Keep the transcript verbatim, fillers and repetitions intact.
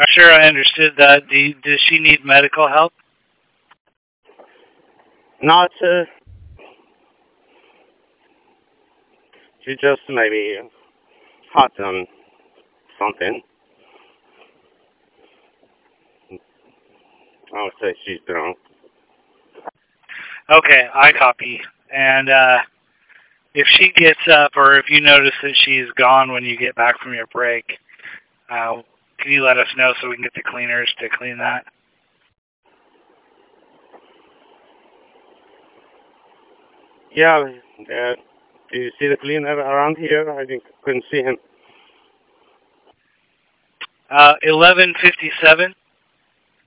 I'm sure I understood that. Do you, does she need medical help? Not, uh, she just maybe hot on something. I would say she's drunk. Okay, I copy. And uh, if she gets up, or if you notice that she's gone when you get back from your break, uh, can you let us know so we can get the cleaners to clean that? Yeah, uh, do you see the cleaner around here? I think couldn't see him. Uh, eleven fifty-seven.